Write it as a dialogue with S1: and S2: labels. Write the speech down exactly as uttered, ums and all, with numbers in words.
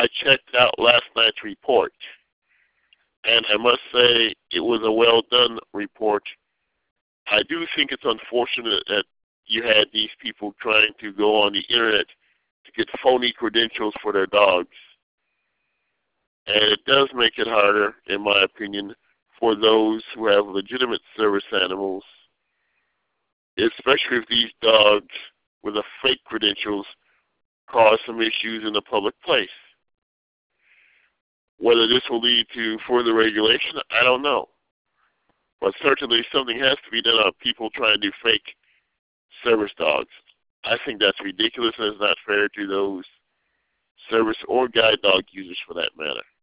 S1: I checked out last night's report, and I must say it was a well-done report. I do think it's unfortunate that you had these people trying to go on the internet to get phony credentials for their dogs. And it does make it harder, in my opinion, for those who have legitimate service animals, especially if these dogs with a fake credentials cause some issues in the public place. Whether this will lead to further regulation, I don't know. But certainly something has to be done on people trying to do fake service dogs. I think that's ridiculous and it's not fair to those service or guide dog users for that matter.